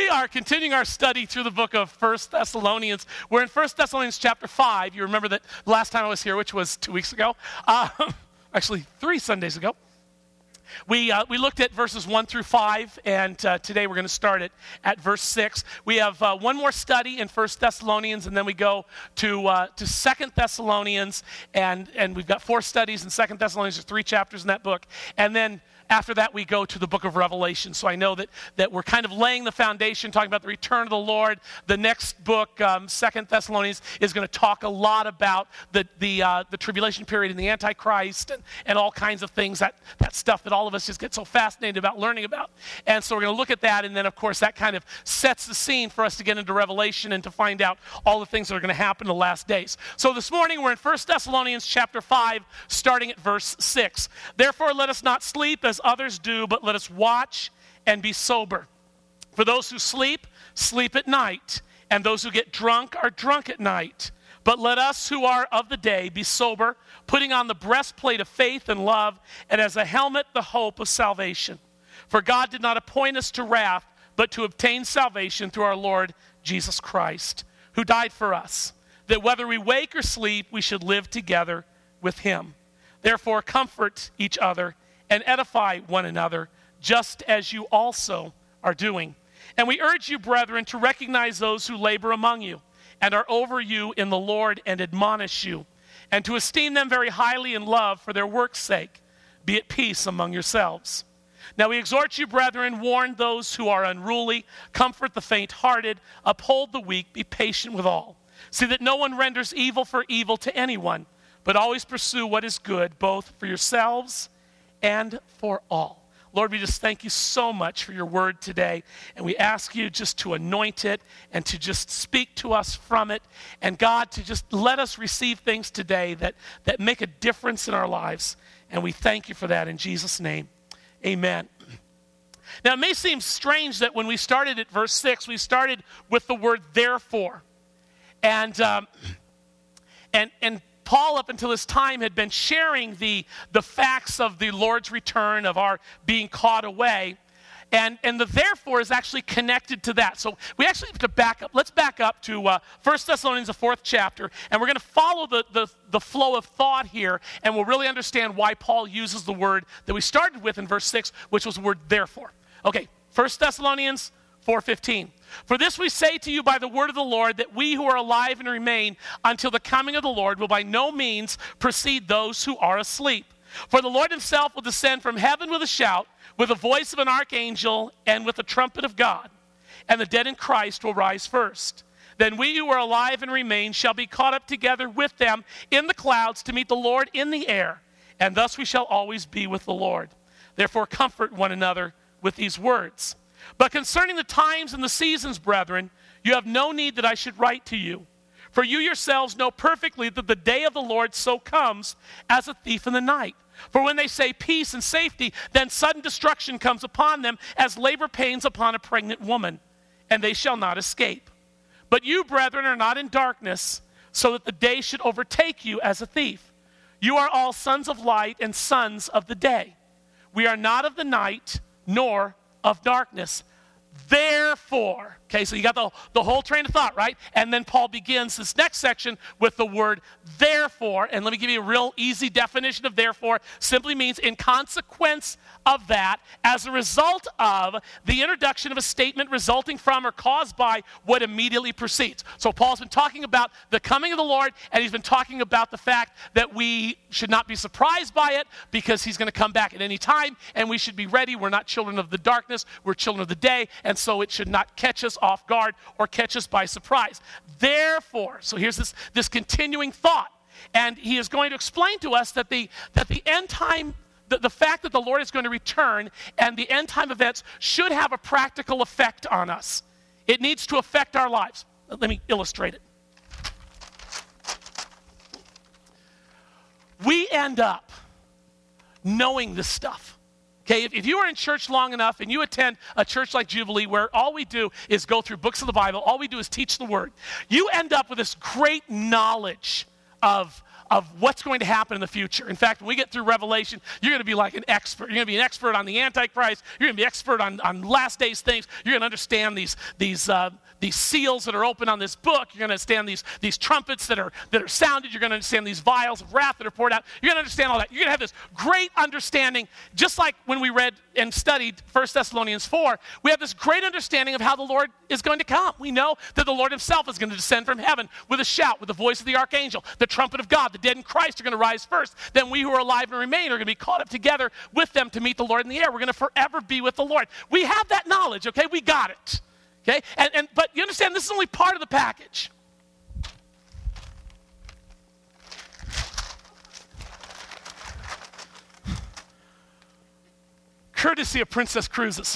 are continuing our study through the book of 1 Thessalonians. We're in 1 Thessalonians chapter 5. You remember that last time I was here, which was 2 weeks ago. Actually, 3 Sundays ago. We looked at verses 1 through 5, and today we're going to start at verse 6. We have one more study in 1 Thessalonians, and then we go to 2 Thessalonians, and we've got 4 studies in 2 Thessalonians. There's 3 chapters in that book, and then after that, we go to the book of Revelation. So I know that we're kind of laying the foundation, talking about the return of the Lord. The next book, 2 Thessalonians, is going to talk a lot about the tribulation period and the Antichrist and all kinds of things, that stuff that all of us just get so fascinated about learning about. And so we're going to look at that, and then, of course, that kind of sets the scene for us to get into Revelation and to find out all the things that are going to happen in the last days. So this morning, we're in 1 Thessalonians chapter 5, starting at verse 6. Therefore, let us not sleep as others do, but let us watch and be sober. For those who sleep, sleep at night, and those who get drunk are drunk at night. But let us who are of the day be sober, putting on the breastplate of faith and love, and as a helmet the hope of salvation. For God did not appoint us to wrath, but to obtain salvation through our Lord Jesus Christ, who died for us, that whether we wake or sleep, we should live together with him. Therefore, comfort each other and edify one another, just as you also are doing. And we urge you, brethren, to recognize those who labor among you and are over you in the Lord and admonish you, and to esteem them very highly in love for their work's sake. Be at peace among yourselves. Now we exhort you, brethren, warn those who are unruly, comfort the faint-hearted, uphold the weak, be patient with all. See that no one renders evil for evil to anyone, but always pursue what is good, both for yourselves and for all. Lord, we just thank you so much for your word today, and we ask you just to anoint it and to just speak to us from it, and God, to just let us receive things today that make a difference in our lives, and we thank you for that in Jesus' name. Amen. Now, it may seem strange that when we started at verse 6, we started with the word therefore, and Paul, up until this time, had been sharing the facts of the Lord's return, of our being caught away. And the therefore is actually connected to that. So we actually have to back up. Let's back up to 1 Thessalonians, the 4th chapter. And we're going to follow the flow of thought here. And we'll really understand why Paul uses the word that we started with in verse 6, which was the word therefore. Okay, 1 Thessalonians 4:15. For this we say to you by the word of the Lord, that we who are alive and remain until the coming of the Lord will by no means precede those who are asleep. For the Lord himself will descend from heaven with a shout, with the voice of an archangel, and with the trumpet of God. And the dead in Christ will rise first. Then we who are alive and remain shall be caught up together with them in the clouds to meet the Lord in the air. And thus we shall always be with the Lord. Therefore comfort one another with these words. But concerning the times and the seasons, brethren, you have no need that I should write to you. For you yourselves know perfectly that the day of the Lord so comes as a thief in the night. For when they say peace and safety, then sudden destruction comes upon them as labor pains upon a pregnant woman, and they shall not escape. But you, brethren, are not in darkness, so that the day should overtake you as a thief. You are all sons of light and sons of the day. We are not of the night, nor of darkness. Therefore, okay, so you got the whole train of thought, right? And then Paul begins this next section with the word therefore, and let me give you a real easy definition of therefore. Simply means in consequence of that, as a result of the introduction of a statement resulting from or caused by what immediately precedes. So Paul's been talking about the coming of the Lord, and he's been talking about the fact that we should not be surprised by it because he's going to come back at any time, and we should be ready. We're not children of the darkness, we're children of the day, and so it should not catch us off guard or catch us by surprise. Therefore, so here's this continuing thought, and he is going to explain to us that the end time, the fact that the Lord is going to return and the end time events should have a practical effect on us. It needs to affect our lives. Let me illustrate it. We end up knowing this stuff. Okay, if you are in church long enough and you attend a church like Jubilee where all we do is go through books of the Bible, all we do is teach the Word, you end up with this great knowledge of what's going to happen in the future. In fact, when we get through Revelation, you're going to be like an expert. You're going to be an expert on the Antichrist. You're going to be an expert on last days things. You're going to understand these seals that are open on this book. You're going to understand these trumpets that are sounded. You're going to understand these vials of wrath that are poured out. You're going to understand all that. You're going to have this great understanding, just like when we read and studied 1 Thessalonians 4, we have this great understanding of how the Lord is going to come. We know that the Lord himself is going to descend from heaven with a shout, with the voice of the archangel, the trumpet of God. The dead in Christ are going to rise first. Then we who are alive and remain are going to be caught up together with them to meet the Lord in the air. We're going to forever be with the Lord. We have that knowledge, okay? We got it, okay? But you understand, this is only part of the package. Courtesy of Princess Cruises.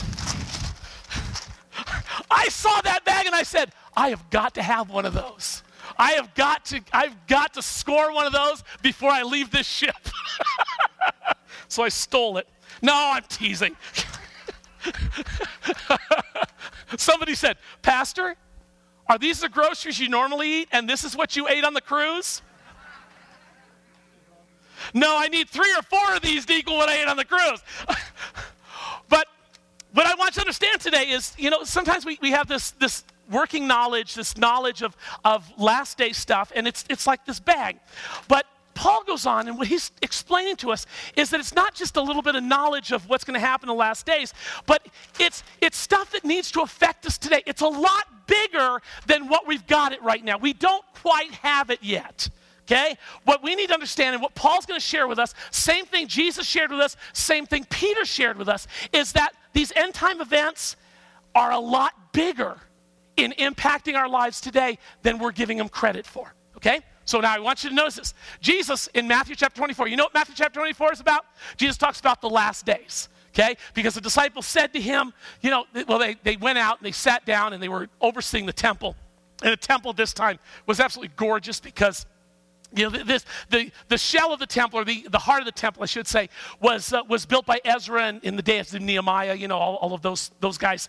I saw that bag and I said, I have got to have one of those. I've got to score one of those before I leave this ship. So I stole it. No, I'm teasing. Somebody said, Pastor, are these the groceries you normally eat and this is what you ate on the cruise? No, I need 3 or 4 of these to equal what I ate on the cruise. But what I want you to understand today is, sometimes we have this working knowledge, this knowledge of last day stuff, and it's like this bag. But Paul goes on, and what he's explaining to us is that it's not just a little bit of knowledge of what's going to happen in the last days, but it's stuff that needs to affect us today. It's a lot bigger than what we've got it right now. We don't quite have it yet. Okay? What we need to understand and what Paul's going to share with us, same thing Jesus shared with us, same thing Peter shared with us, is that these end time events are a lot bigger in impacting our lives today than we're giving them credit for. Okay? So now I want you to notice this. Jesus in Matthew chapter 24, you know what Matthew chapter 24 is about? Jesus talks about the last days. Okay? Because the disciples said to him, they went out and they sat down and they were overseeing the temple. And the temple this time was absolutely gorgeous because the shell of the temple, or the heart of the temple, I should say, was built by Ezra in the days of Nehemiah. All of those guys.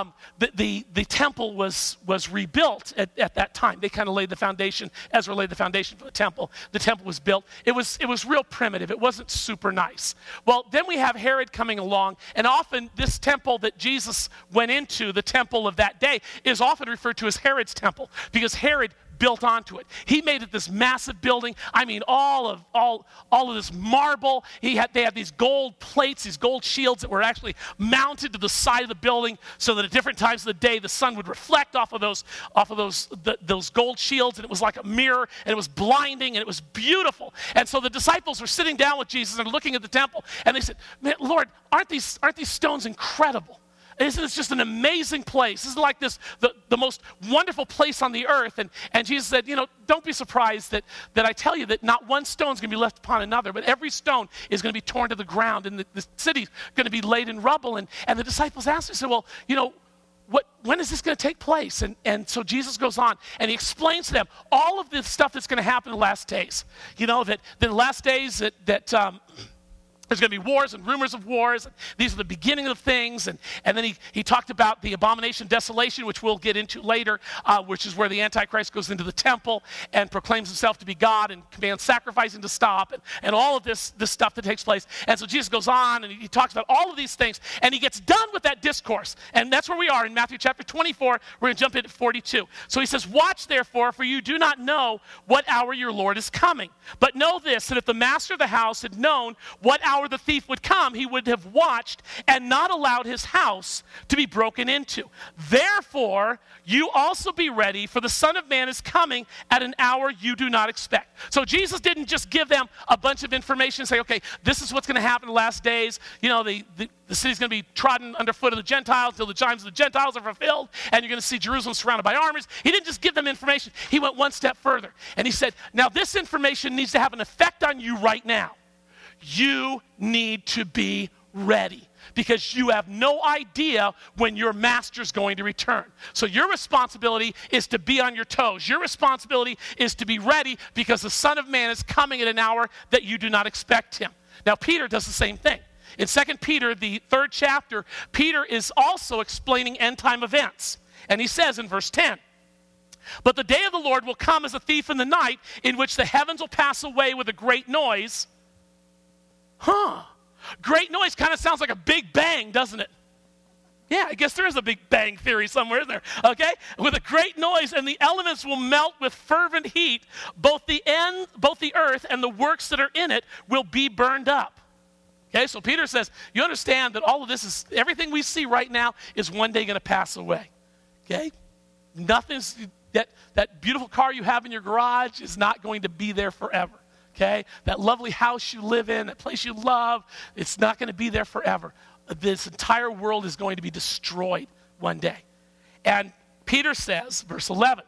The temple was rebuilt at that time. They kind of laid the foundation. Ezra laid the foundation for the temple. The temple was built. It was real primitive. It wasn't super nice. Well, then we have Herod coming along, and often this temple that Jesus went into, the temple of that day, is often referred to as Herod's temple because Herod built onto it. He made it this massive building. I mean, all of this marble. They had these gold plates, these gold shields that were actually mounted to the side of the building, so that at different times of the day the sun would reflect off of those gold shields, and it was like a mirror, and it was blinding, and it was beautiful. And so the disciples were sitting down with Jesus and looking at the temple, and they said, "Man, Lord, aren't these stones incredible? Isn't this just an amazing place? This is like the most wonderful place on the earth." And Jesus said, don't be surprised that I tell you that not one stone is going to be left upon another, but every stone is going to be torn to the ground, and the city's going to be laid in rubble. And the disciples asked him, said, well, when is this going to take place? And so Jesus goes on, and he explains to them all of this stuff that's going to happen in the last days. That the last days that there's going to be wars and rumors of wars. And these are the beginning of things. And then he talked about the abomination desolation, which we'll get into later, which is where the Antichrist goes into the temple and proclaims himself to be God and commands sacrificing to stop and all of this stuff that takes place. And so Jesus goes on and he talks about all of these things. And he gets done with that discourse. And that's where we are in Matthew chapter 24. We're going to jump in at 42. So he says, "Watch therefore, for you do not know what hour your Lord is coming. But know this, that if the master of the house had known what hour the thief would come, he would have watched and not allowed his house to be broken into. Therefore, you also be ready, for the Son of Man is coming at an hour you do not expect." So Jesus didn't just give them a bunch of information and say, okay, this is what's going to happen in the last days. The city's going to be trodden underfoot of the Gentiles until the times of the Gentiles are fulfilled, and you're going to see Jerusalem surrounded by armies. He didn't just give them information. He went one step further, and he said, now this information needs to have an effect on you right now. You need to be ready because you have no idea when your master's going to return. So your responsibility is to be on your toes. Your responsibility is to be ready because the Son of Man is coming at an hour that you do not expect him. Now, Peter does the same thing. In 2 Peter, the 3rd chapter, Peter is also explaining end time events. And he says in verse 10, But the day of the Lord will come as a thief in the night, in which the heavens will pass away with a great noise. Great noise kind of sounds like a big bang, doesn't it? Yeah, I guess there is a big bang theory somewhere in there, okay? With a great noise, and the elements will melt with fervent heat. Both the earth and the works that are in it will be burned up. Okay, so Peter says, you understand that all of this is, everything we see right now is one day going to pass away. Okay? Nothing's, that beautiful car you have in your garage is not going to be there forever. Okay? That lovely house you live in, that place you love, it's not going to be there forever. This entire world is going to be destroyed one day. And Peter says, verse 11,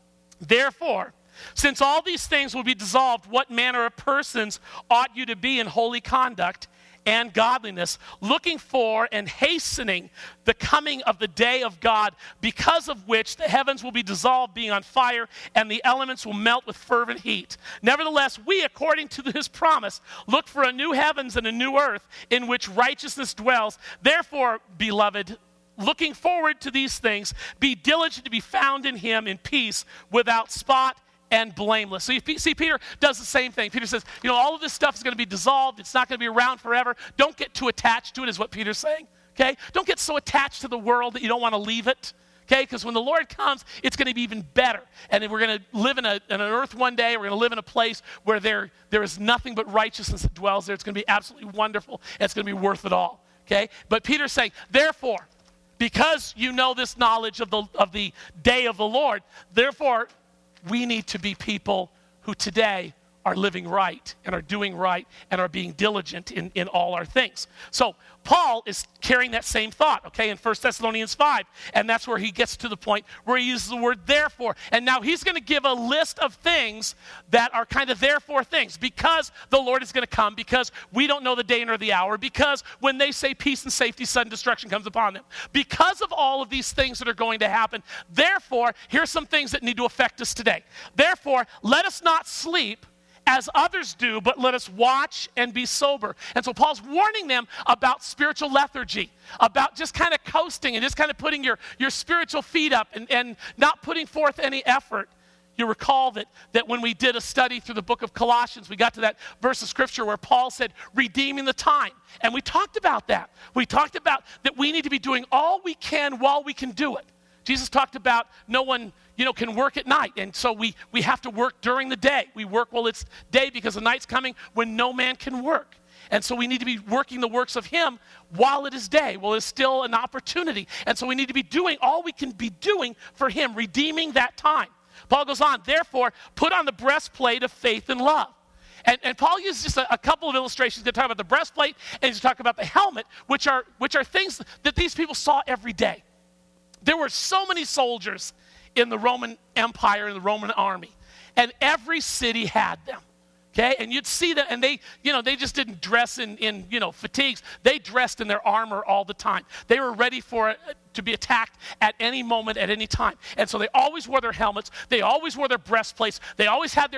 therefore, since all these things will be dissolved, what manner of persons ought you to be in holy conduct and godliness, looking for and hastening the coming of the day of God, because of which the heavens will be dissolved, being on fire, and the elements will melt with fervent heat. Nevertheless, we, according to his promise, look for a new heavens and a new earth in which righteousness dwells. Therefore, beloved, looking forward to these things, be diligent to be found in him in peace, without spot and blameless. So you see, Peter does the same thing. Peter says, all of this stuff is going to be dissolved. It's not going to be around forever. Don't get too attached to it, is what Peter's saying. Okay? Don't get so attached to the world that you don't want to leave it. Okay? Because when the Lord comes, it's going to be even better. And we're going to live in an earth one day. We're going to live in a place where there is nothing but righteousness that dwells there. It's going to be absolutely wonderful. And it's going to be worth it all. Okay? But Peter's saying, therefore, because you know this knowledge of the day of the Lord, therefore, we need to be people who today are living right and are doing right and are being diligent in all our things. So Paul is carrying that same thought, okay, in 1 Thessalonians 5. And that's where he gets to the point where he uses the word therefore. And now he's going to give a list of things that are kind of therefore things. Because the Lord is going to come, because we don't know the day nor the hour, because when they say peace and safety, sudden destruction comes upon them. Because of all of these things that are going to happen, therefore, here's some things that need to affect us today. Therefore, let us not sleep as others do, but let us watch and be sober. And so Paul's warning them about spiritual lethargy, about just kind of coasting and just kind of putting your spiritual feet up and not putting forth any effort. You recall that when we did a study through the book of Colossians, we got to that verse of scripture where Paul said, redeeming the time. And we talked about that. We talked about that we need to be doing all we can while we can do it. Jesus talked about no one, can work at night. And so we have to work during the day. We work while it's day because the night's coming when no man can work. And so we need to be working the works of him while it is day, while it's still an opportunity. And so we need to be doing all we can be doing for him, redeeming that time. Paul goes on, therefore, put on the breastplate of faith and love. And Paul uses just a couple of illustrations to talk about the breastplate and to talk about the helmet, which are things that these people saw every day. There were so many soldiers in the Roman Empire, in the Roman army, and every city had them. Okay, and you'd see that, and they just didn't dress in fatigues. They dressed in their armor all the time. They were ready to be attacked at any moment, at any time. And so they always wore their helmets. They always wore their breastplates. They always had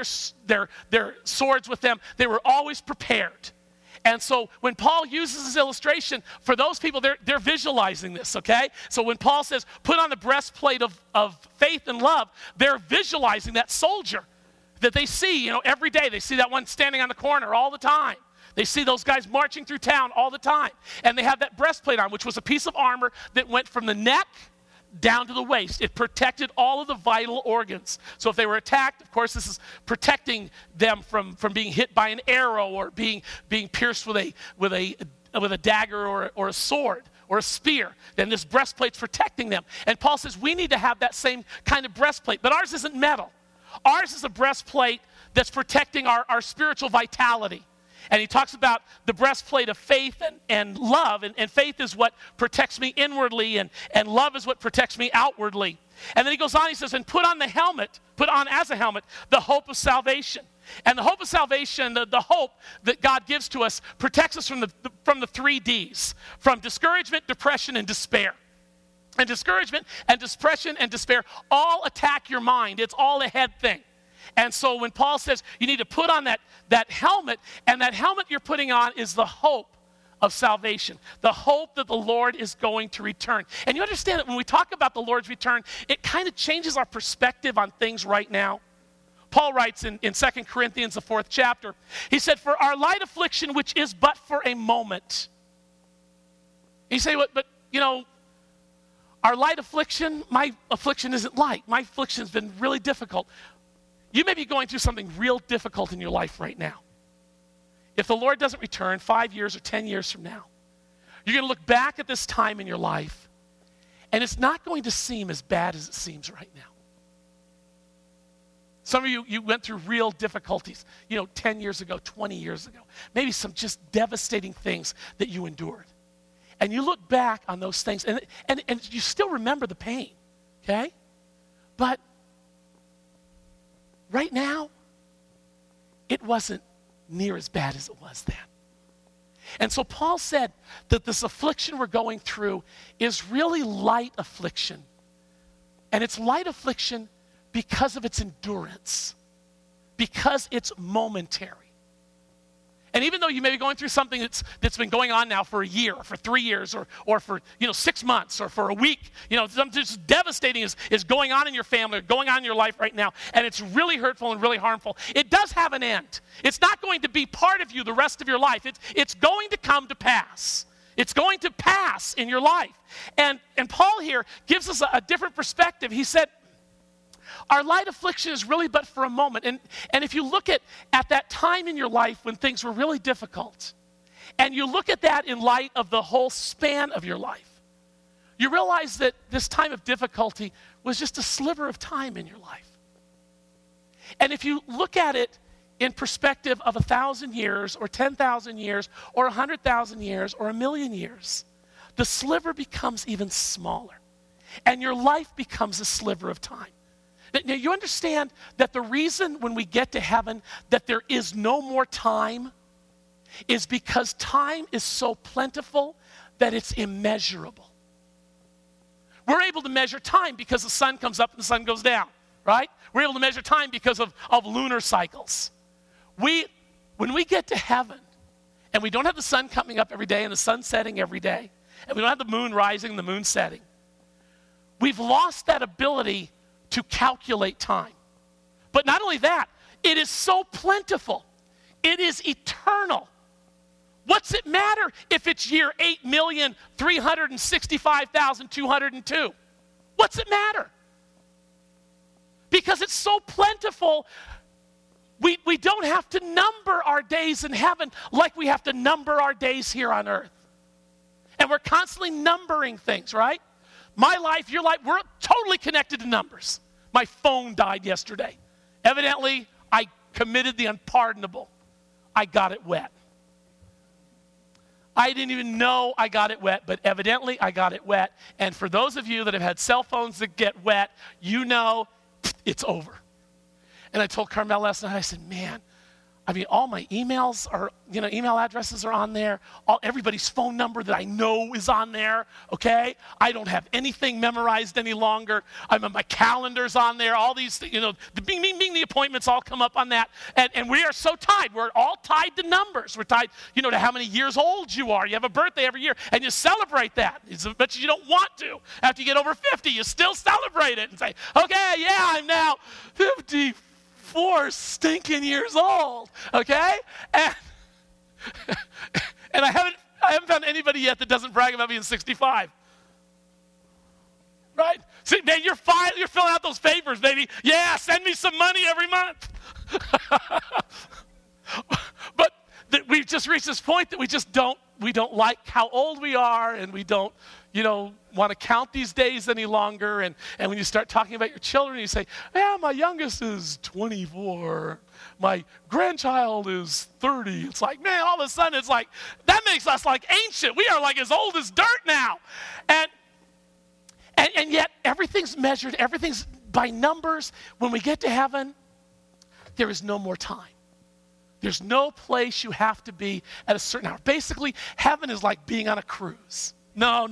their swords with them. They were always prepared. And so when Paul uses this illustration, for those people, they're visualizing this, okay? So when Paul says, put on the breastplate of faith and love, they're visualizing that soldier that they see, every day. They see that one standing on the corner all the time. They see those guys marching through town all the time. And they have that breastplate on, which was a piece of armor that went from the neck down to the waist. It protected all of the vital organs. So if they were attacked, of course, this is protecting them from being hit by an arrow or being pierced with a dagger or a sword or a spear. Then this breastplate's protecting them. And Paul says we need to have that same kind of breastplate, but ours isn't metal. Ours is a breastplate that's protecting our spiritual vitality. And he talks about the breastplate of faith and love. And faith is what protects me inwardly, and love is what protects me outwardly. And then he goes on, he says, and put on as a helmet, the hope of salvation. And the hope of salvation, the hope that God gives to us, protects us from the 3 Ds, from discouragement, depression, and despair. And discouragement and depression and despair all attack your mind. It's all a head thing. And so when Paul says you need to put on that helmet, and that helmet you're putting on is the hope of salvation, the hope that the Lord is going to return. And you understand that when we talk about the Lord's return, it kind of changes our perspective on things right now. Paul writes in 2 Corinthians, the 4th chapter, he said, "For our light affliction, which is but for a moment." You say, but our light affliction, my affliction isn't light. My affliction's been really difficult. You may be going through something real difficult in your life right now. If the Lord doesn't return 5 years or 10 years from now, you're going to look back at this time in your life, and it's not going to seem as bad as it seems right now. Some of you went through real difficulties, 10 years ago, 20 years ago. Maybe some just devastating things that you endured. And you look back on those things, and you still remember the pain, okay? But right now, it wasn't near as bad as it was then. And so Paul said that this affliction we're going through is really light affliction. And it's light affliction because of its endurance, because it's momentary. And even though you may be going through something that's been going on now for a year, or for 3 years, or for 6 months, or for a week, something just devastating is going on in your family, or going on in your life right now, and it's really hurtful and really harmful. It does have an end. It's not going to be part of you the rest of your life. It's going to come to pass. It's going to pass in your life. And Paul here gives us a different perspective. He said, our light affliction is really but for a moment. And if you look at that time in your life when things were really difficult, and you look at that in light of the whole span of your life, you realize that this time of difficulty was just a sliver of time in your life. And if you look at it in perspective of 1,000 years, or 10,000 years, or 100,000 years, or 1,000,000 years, the sliver becomes even smaller. And your life becomes a sliver of time. Now, you understand that the reason when we get to heaven that there is no more time is because time is so plentiful that it's immeasurable. We're able to measure time because the sun comes up and the sun goes down, right? We're able to measure time because of lunar cycles. When we get to heaven and we don't have the sun coming up every day and the sun setting every day, and we don't have the moon rising and the moon setting, we've lost that ability to calculate time. But not only that, it is so plentiful. It is eternal. What's it matter if it's year 8,365,202? What's it matter? Because it's so plentiful, we don't have to number our days in heaven like we have to number our days here on earth. And we're constantly numbering things, right? My life, your life, we're totally connected to numbers. My phone died yesterday. Evidently, I committed the unpardonable. I got it wet. I didn't even know I got it wet, but evidently I got it wet. And for those of you that have had cell phones that get wet, you know it's over. And I told Carmel last night, I said, man, all my emails are, email addresses are on there. Everybody's phone number that I know is on there, okay? I don't have anything memorized any longer. My calendar's on there. All these things, the bing, the appointments all come up on that. And we are so tied. We're all tied to numbers. We're tied, to how many years old you are. You have a birthday every year, and you celebrate that. But you don't want to. After you get over 50, you still celebrate it and say, okay, yeah, I'm now 54 stinking years old, okay? And I haven't found anybody yet that doesn't brag about being 65. Right? See, man, you're filling out those papers, baby. Yeah, send me some money every month. But we've just reached this point that we don't like how old we are, and we don't, want to count these days any longer. And when you start talking about your children, you say, yeah, my youngest is 24. My grandchild is 30. It's like, man, all of a sudden it's like, that makes us like ancient. We are like as old as dirt now. And yet everything's measured, everything's by numbers. When we get to heaven, there is no more time. There's no place you have to be at a certain hour. Basically, heaven is like being on a cruise. No.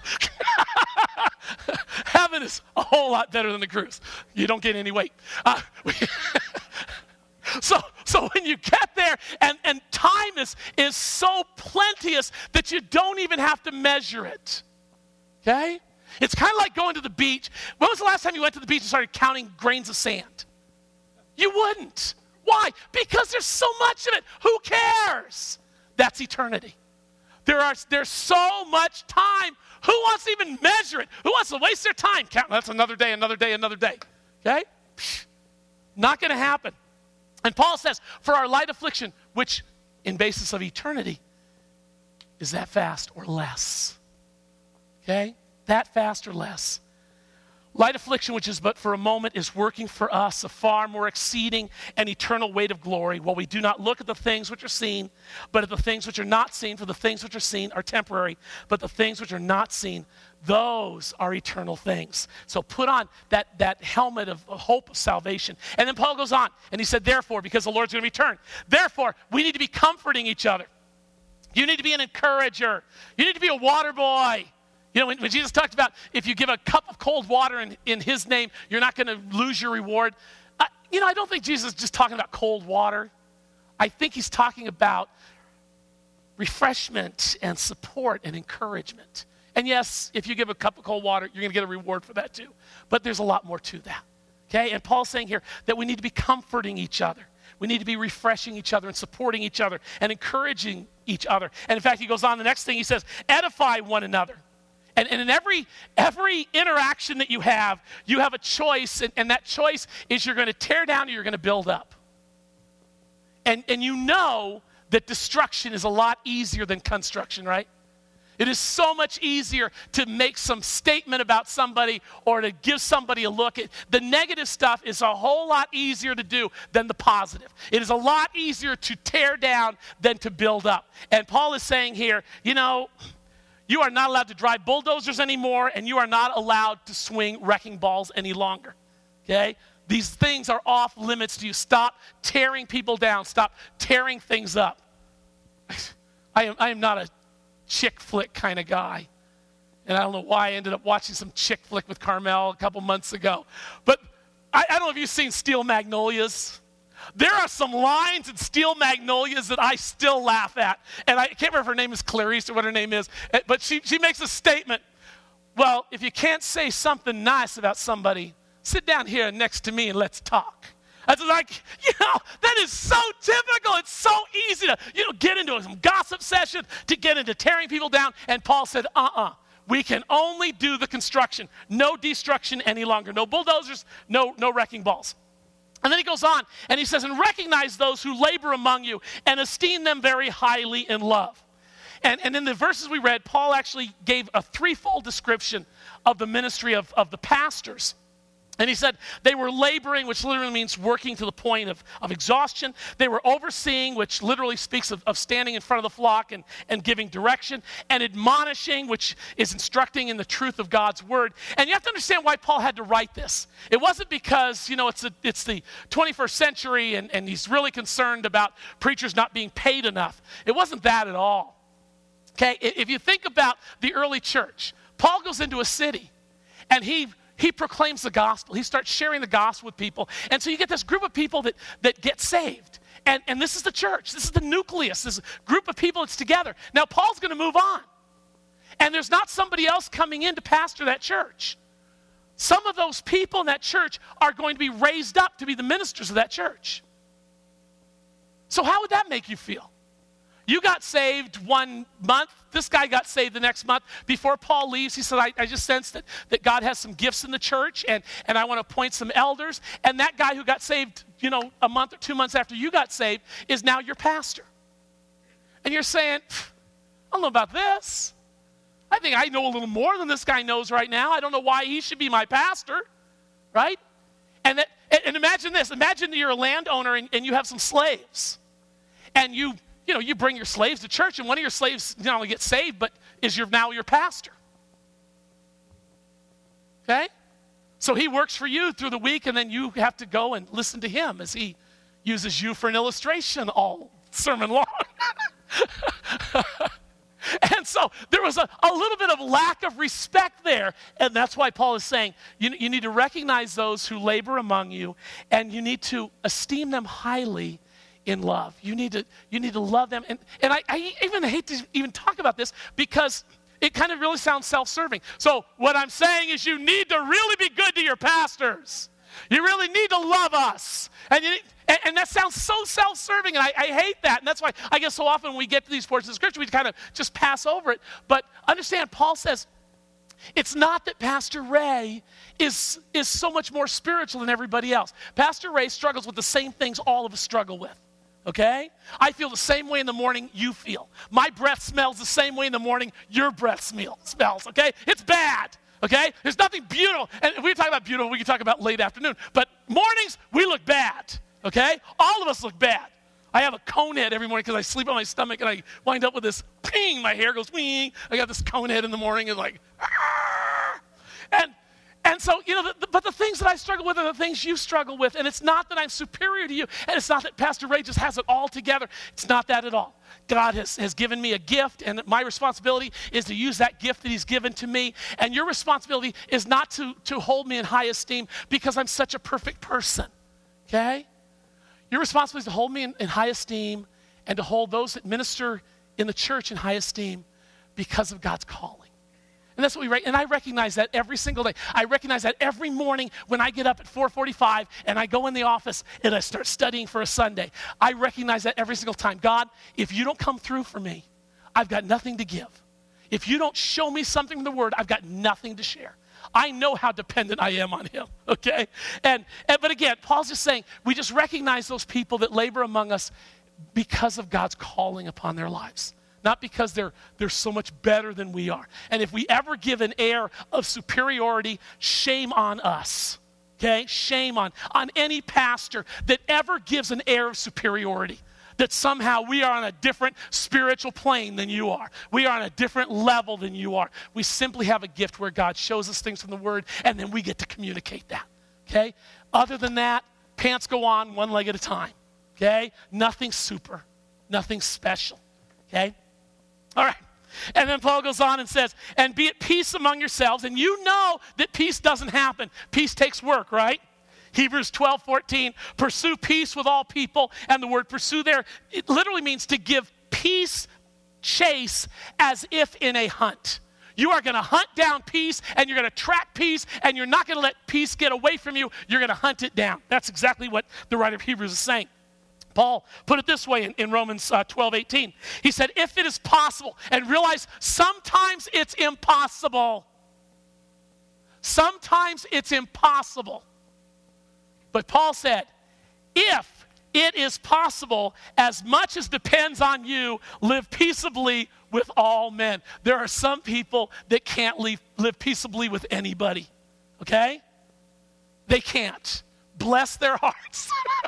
Heaven is a whole lot better than the cruise. You don't gain any weight. So So when you get there and time is so plenteous that you don't even have to measure it, okay? It's kind of like going to the beach. When was the last time you went to the beach and started counting grains of sand? You wouldn't. Why? Because there's so much of it. Who cares? That's eternity. There's so much time. Who wants to even measure it? Who wants to waste their time counting? That's another day, another day, another day. Okay? Not going to happen. And Paul says, for our light affliction, which in basis of eternity is that fast or less. Okay? That fast or less. Light affliction, which is but for a moment, is working for us a far more exceeding and eternal weight of glory, while we do not look at the things which are seen, but at the things which are not seen. For the things which are seen are temporary, but the things which are not seen, those are eternal things. So put on that helmet of hope of salvation. And then Paul goes on, and he said, therefore, because the Lord's going to return, therefore, we need to be comforting each other. You need to be an encourager. You need to be a water boy. You know, when Jesus talked about if you give a cup of cold water in his name, you're not going to lose your reward. I don't think Jesus is just talking about cold water. I think he's talking about refreshment and support and encouragement. And yes, if you give a cup of cold water, you're going to get a reward for that too. But there's a lot more to that. Okay? And Paul's saying here that we need to be comforting each other. We need to be refreshing each other and supporting each other and encouraging each other. And in fact, he goes on the next thing, he says, edify one another. And in every interaction that you have a choice, and that choice is you're going to tear down or you're going to build up. And you know that destruction is a lot easier than construction, right? It is so much easier to make some statement about somebody or to give somebody a look. The negative stuff is a whole lot easier to do than the positive. It is a lot easier to tear down than to build up. And Paul is saying here, you are not allowed to drive bulldozers anymore, and you are not allowed to swing wrecking balls any longer, okay? These things are off limits to you. Stop tearing people down. Stop tearing things up. I am not a chick flick kind of guy, and I don't know why I ended up watching some chick flick with Carmel a couple months ago, but I don't know if you've seen Steel Magnolias. There are some lines in Steel Magnolias that I still laugh at. And I can't remember if her name is Clarice or what her name is. But she makes a statement. Well, if you can't say something nice about somebody, sit down here next to me and let's talk. I was like, that is so typical. It's so easy to, get into some gossip session, to get into tearing people down. And Paul said, we can only do the construction. No destruction any longer. No bulldozers, no wrecking balls. And then he goes on, and he says, and recognize those who labor among you and esteem them very highly in love. And in the verses we read, Paul actually gave a threefold description of the ministry of the pastors. And he said they were laboring, which literally means working to the point of exhaustion. They were overseeing, which literally speaks of standing in front of the flock and giving direction. And admonishing, which is instructing in the truth of God's word. And you have to understand why Paul had to write this. It wasn't because, it's the 21st century and he's really concerned about preachers not being paid enough. It wasn't that at all. Okay, if you think about the early church, Paul goes into a city and he proclaims the gospel. He starts sharing the gospel with people. And so you get this group of people that get saved. And this is the church. This is the nucleus. This group of people that's together. Now, Paul's going to move on. And there's not somebody else coming in to pastor that church. Some of those people in that church are going to be raised up to be the ministers of that church. So how would that make you feel? You got saved 1 month. This guy got saved the next month. Before Paul leaves, he said, I just sensed that God has some gifts in the church, and I want to appoint some elders. And that guy who got saved, a month or 2 months after you got saved is now your pastor. And you're saying, I don't know about this. I think I know a little more than this guy knows right now. I don't know why he should be my pastor, right? And imagine this. Imagine that you're a landowner and you have some slaves. And you bring your slaves to church, and one of your slaves not only gets saved, but is now your pastor. Okay? So he works for you through the week, and then you have to go and listen to him as he uses you for an illustration all sermon long. And so there was a little bit of lack of respect there, and that's why Paul is saying you need to recognize those who labor among you, and you need to esteem them highly in love. You need to love them. And I even hate to even talk about this because it kind of really sounds self-serving. So what I'm saying is you need to really be good to your pastors. You really need to love us. And that sounds so self-serving, and I hate that. And that's why I guess so often when we get to these portions of Scripture, we kind of just pass over it. But understand, Paul says, it's not that Pastor Ray is so much more spiritual than everybody else. Pastor Ray struggles with the same things all of us struggle with, okay? I feel the same way in the morning you feel. My breath smells the same way in the morning your breath smells, okay? It's bad, okay? There's nothing beautiful. And if we talk about beautiful, we can talk about late afternoon. But mornings, we look bad, okay? All of us look bad. I have a cone head every morning because I sleep on my stomach and I wind up with this ping. My hair goes wing. I got this cone head in the morning and like, and so, but the things that I struggle with are the things you struggle with. And it's not that I'm superior to you. And it's not that Pastor Ray just has it all together. It's not that at all. God has given me a gift, and my responsibility is to use that gift that he's given to me. And your responsibility is not to hold me in high esteem because I'm such a perfect person, okay? Your responsibility is to hold me in high esteem and to hold those that minister in the church in high esteem because of God's calling. And that's what and I recognize that every single day. I recognize that every morning when I get up at 4:45 and I go in the office and I start studying for a Sunday. I recognize that every single time. God, if you don't come through for me, I've got nothing to give. If you don't show me something from the Word, I've got nothing to share. I know how dependent I am on him, okay? But again, Paul's just saying, we just recognize those people that labor among us because of God's calling upon their lives. Not because they're so much better than we are. And if we ever give an air of superiority, shame on us, okay? Shame on any pastor that ever gives an air of superiority. That somehow we are on a different spiritual plane than you are. We are on a different level than you are. We simply have a gift where God shows us things from the Word, and then we get to communicate that, okay? Other than that, pants go on one leg at a time, okay? Nothing super, nothing special, okay? All right. And then Paul goes on and says, and be at peace among yourselves. And you know that peace doesn't happen. Peace takes work, right? Hebrews 12:14, pursue peace with all people. And the word pursue there, it literally means to give peace chase as if in a hunt. You are going to hunt down peace, and you're going to track peace, and you're not going to let peace get away from you. You're going to hunt it down. That's exactly what the writer of Hebrews is saying. Paul put it this way in Romans 12:18. He said, if it is possible, and realize sometimes it's impossible. Sometimes it's impossible. But Paul said, if it is possible, as much as depends on you, live peaceably with all men. There are some people that can't live peaceably with anybody, okay? They can't. Bless their hearts.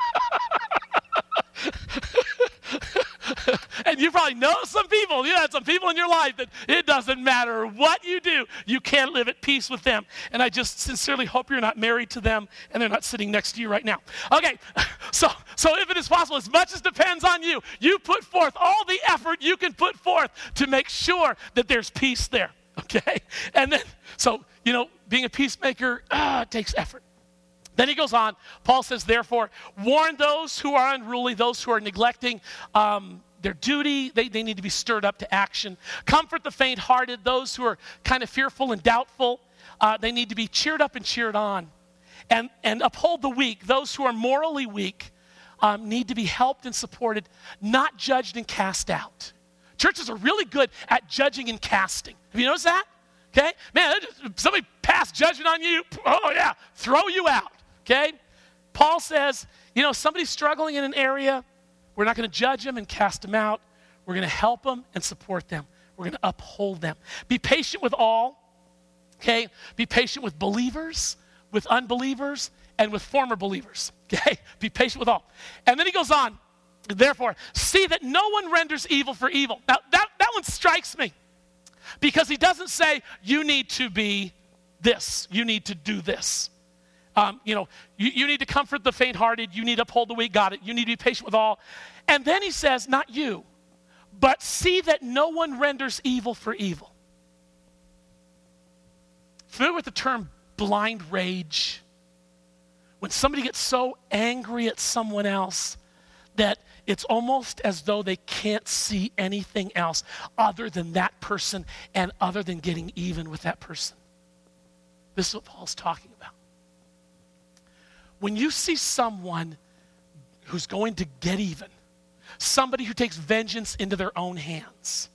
And you probably know some people. You had some people in your life that it doesn't matter what you do, you can't live at peace with them. And I just sincerely hope you're not married to them and they're not sitting next to you right now. Okay, so if it is possible, as much as depends on you, you put forth all the effort you can put forth to make sure that there's peace there. Okay? And then, being a peacemaker takes effort. Then he goes on, Paul says, therefore, warn those who are unruly, those who are neglecting their duty. They need to be stirred up to action. Comfort the faint-hearted, those who are kind of fearful and doubtful. They need to be cheered up and cheered on. And uphold the weak. Those who are morally weak need to be helped and supported, not judged and cast out. Churches are really good at judging and casting. Have you noticed that? Okay? Man, somebody passed judgment on you, oh yeah, throw you out. Okay? Paul says, somebody's struggling in an area, we're not going to judge them and cast them out. We're going to help them and support them. We're going to uphold them. Be patient with all, okay? Be patient with believers, with unbelievers, and with former believers, okay? Be patient with all. And then he goes on, therefore, see that no one renders evil for evil. Now, that one strikes me because he doesn't say, you need to be this, you need to do this. You need to comfort the faint-hearted. You need to uphold the weak. Got it. You need to be patient with all. And then he says, not you, but see that no one renders evil for evil. Familiar with the term blind rage? When somebody gets so angry at someone else that it's almost as though they can't see anything else other than that person and other than getting even with that person. This is what Paul's talking about. When you see someone who's going to get even, somebody who takes vengeance into their own hands,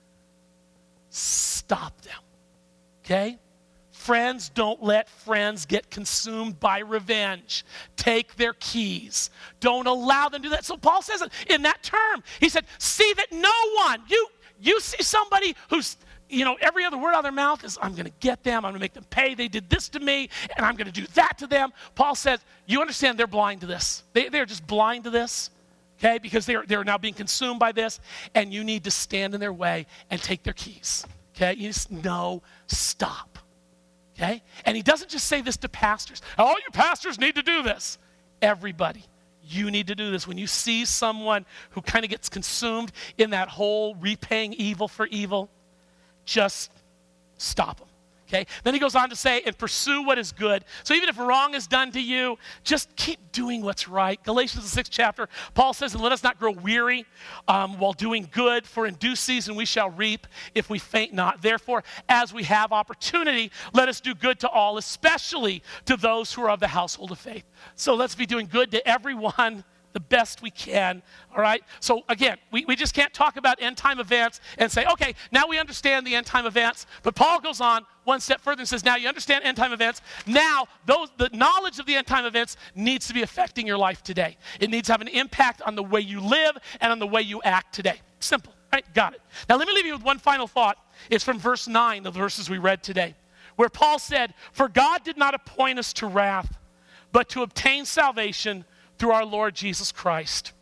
stop them, okay? Friends, don't let friends get consumed by revenge. Take their keys. Don't allow them to do that. So Paul says it in that term. He said, see that no one, you see somebody who's, every other word out of their mouth is, I'm going to get them, I'm going to make them pay, they did this to me, and I'm going to do that to them. Paul says, you understand they're blind to this. They're just blind to this, okay, because they're now being consumed by this, and you need to stand in their way and take their keys, okay? You just stop. Okay? And he doesn't just say this to pastors. All you pastors need to do this. Everybody, you need to do this. When you see someone who kind of gets consumed in that whole repaying evil for evil, just stop them. Okay? Then he goes on to say, and pursue what is good. So even if wrong is done to you, just keep doing what's right. Galatians, the 6th chapter, Paul says, and let us not grow weary while doing good, for in due season we shall reap if we faint not. Therefore, as we have opportunity, let us do good to all, especially to those who are of the household of faith. So let's be doing good to everyone the best we can, all right? So again, we just can't talk about end-time events and say, okay, now we understand the end-time events. But Paul goes on one step further and says, now you understand end-time events. Now, the knowledge of the end-time events needs to be affecting your life today. It needs to have an impact on the way you live and on the way you act today. Simple, right? Got it. Now let me leave you with one final thought. It's from verse 9, the verses we read today, where Paul said, for God did not appoint us to wrath, but to obtain salvation through our Lord Jesus Christ.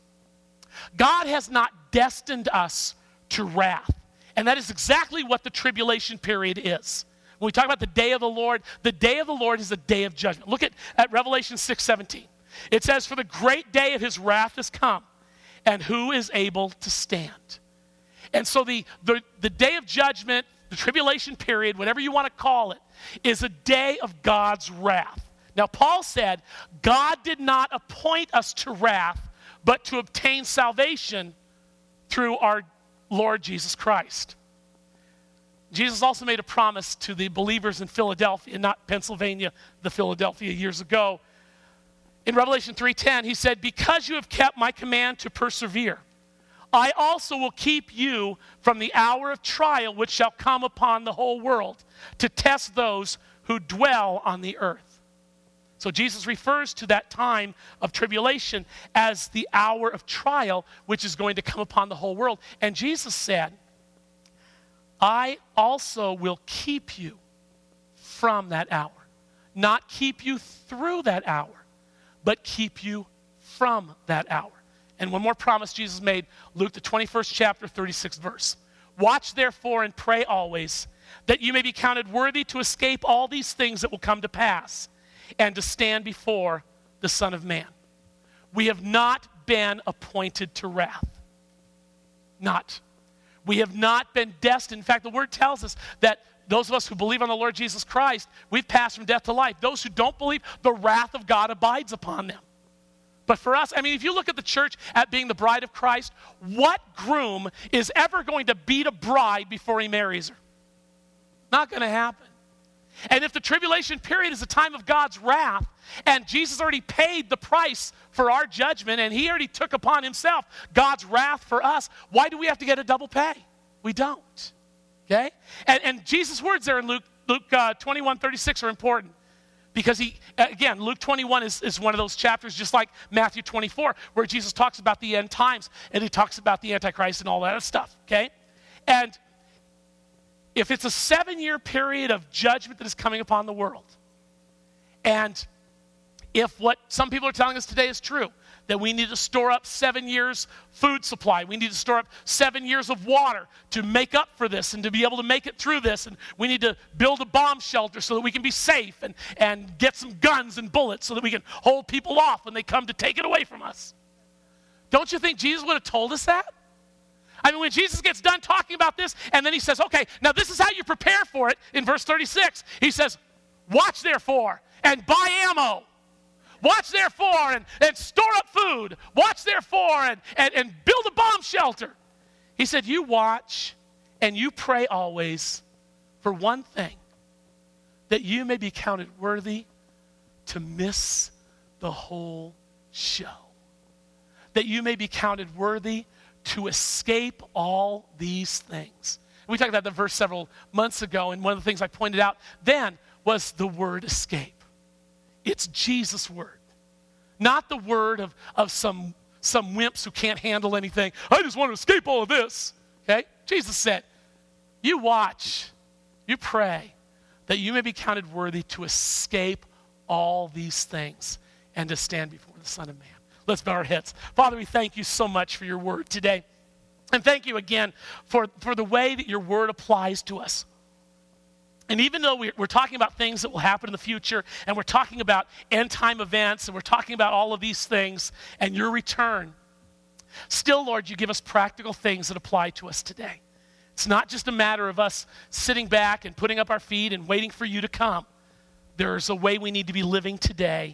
God has not destined us to wrath. And that is exactly what the tribulation period is. When we talk about the day of the Lord is a day of judgment. Look at Revelation 6:17. It says, for the great day of his wrath has come, and who is able to stand? And so the day of judgment, the tribulation period, whatever you want to call it, is a day of God's wrath. Now, Paul said, God did not appoint us to wrath, but to obtain salvation through our Lord Jesus Christ. Jesus also made a promise to the believers in Philadelphia, not Pennsylvania, the Philadelphia years ago. In Revelation 3:10, he said, because you have kept my command to persevere, I also will keep you from the hour of trial which shall come upon the whole world to test those who dwell on the earth. So Jesus refers to that time of tribulation as the hour of trial, which is going to come upon the whole world. And Jesus said, I also will keep you from that hour. Not keep you through that hour, but keep you from that hour. And one more promise Jesus made, Luke, the 21st chapter, 36th verse. Watch therefore and pray always, that you may be counted worthy to escape all these things that will come to pass, and to stand before the Son of Man. We have not been appointed to wrath. Not. We have not been destined. In fact, the word tells us that those of us who believe on the Lord Jesus Christ, we've passed from death to life. Those who don't believe, the wrath of God abides upon them. But for us, if you look at the church at being the bride of Christ, what groom is ever going to beat a bride before he marries her? Not going to happen. And if the tribulation period is a time of God's wrath, and Jesus already paid the price for our judgment, and he already took upon himself God's wrath for us, why do we have to get a double pay? We don't. Okay? And Jesus' words there in Luke 21:36 are important. Because Luke 21 is one of those chapters, just like Matthew 24, where Jesus talks about the end times, and he talks about the Antichrist and all that stuff, okay? And if it's a 7-year period of judgment that is coming upon the world, and if what some people are telling us today is true, that we need to store up 7 years food supply, we need to store up 7 years of water to make up for this and to be able to make it through this, and we need to build a bomb shelter so that we can be safe and get some guns and bullets so that we can hold people off when they come to take it away from us. Don't you think Jesus would have told us that? When Jesus gets done talking about this, and then he says, okay, now this is how you prepare for it in verse 36. He says, watch therefore and buy ammo. watch therefore and store up food. Watch therefore and build a bomb shelter. He said, you watch and you pray always for one thing, that you may be counted worthy to miss the whole show. That you may be counted worthy to escape all these things. We talked about that verse several months ago, and one of the things I pointed out then was the word escape. It's Jesus' word, not the word of some wimps who can't handle anything. I just want to escape all of this. Okay? Jesus said, you watch, you pray, that you may be counted worthy to escape all these things and to stand before the Son of Man. Let's bow our heads. Father, we thank you so much for your word today. And thank you again for the way that your word applies to us. And even though we're talking about things that will happen in the future, and we're talking about end-time events, and we're talking about all of these things and your return, still, Lord, you give us practical things that apply to us today. It's not just a matter of us sitting back and putting up our feet and waiting for you to come. There's a way we need to be living today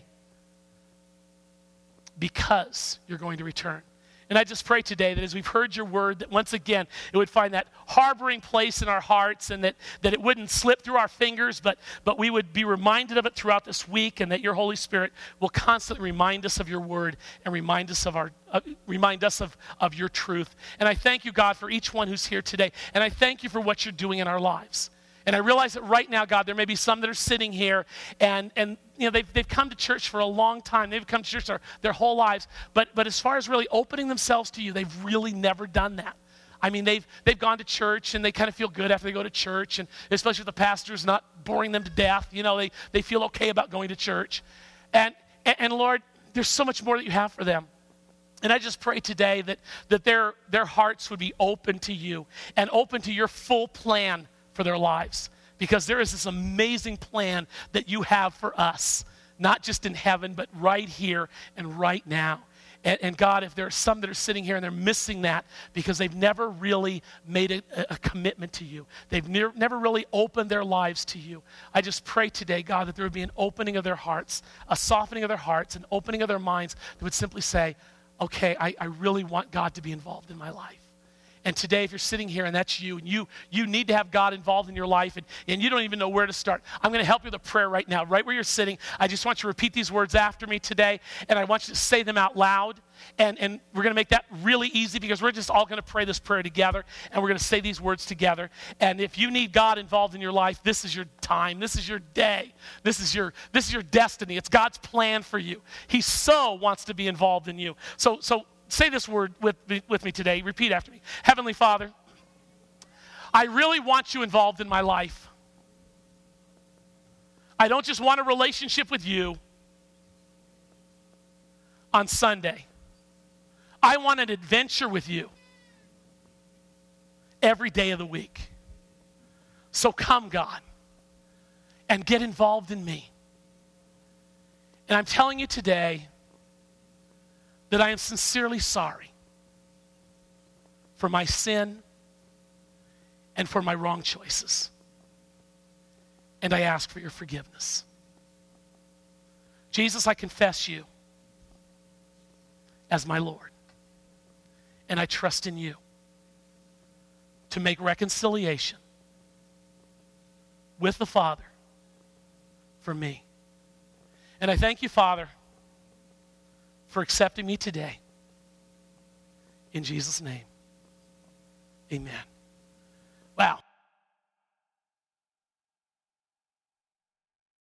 because you're going to return. And I just pray today that as we've heard your word, that once again, it would find that harboring place in our hearts, and that it wouldn't slip through our fingers, but we would be reminded of it throughout this week, and that your Holy Spirit will constantly remind us of your word and remind us of your truth. And I thank you, God, for each one who's here today. And I thank you for what you're doing in our lives. And I realize that right now, God, there may be some that are sitting here and you know, they've come to church for a long time. They've come to church their whole lives. But as far as really opening themselves to you, they've really never done that. I mean, they've gone to church and they kind of feel good after they go to church, and especially if the pastor's not boring them to death. You know, they feel okay about going to church. And Lord, there's so much more that you have for them. And I just pray today that their hearts would be open to you and open to your full plan for their lives, because there is this amazing plan that you have for us, not just in heaven, but right here and right now. And God, if there are some that are sitting here and they're missing that because they've never really made a commitment to you, they've never really opened their lives to you, I just pray today, God, that there would be an opening of their hearts, a softening of their hearts, an opening of their minds that would simply say, okay, I really want God to be involved in my life. And today, if you're sitting here and that's you, and you need to have God involved in your life, and you don't even know where to start, I'm going to help you with a prayer right now, right where you're sitting. I just want you to repeat these words after me today, and I want you to say them out loud. And we're going to make that really easy, because we're just all going to pray this prayer together, and we're going to say these words together. And if you need God involved in your life, this is your time. This is your day. This is your destiny. It's God's plan for you. He so wants to be involved in you. So say this word with me today. Repeat after me. Heavenly Father, I really want you involved in my life. I don't just want a relationship with you on Sunday. I want an adventure with you every day of the week. So come, God, and get involved in me. And I'm telling you today that I am sincerely sorry for my sin and for my wrong choices. And I ask for your forgiveness. Jesus, I confess you as my Lord. And I trust in you to make reconciliation with the Father for me. And I thank you, Father, for accepting me today. In Jesus' name, amen. Wow.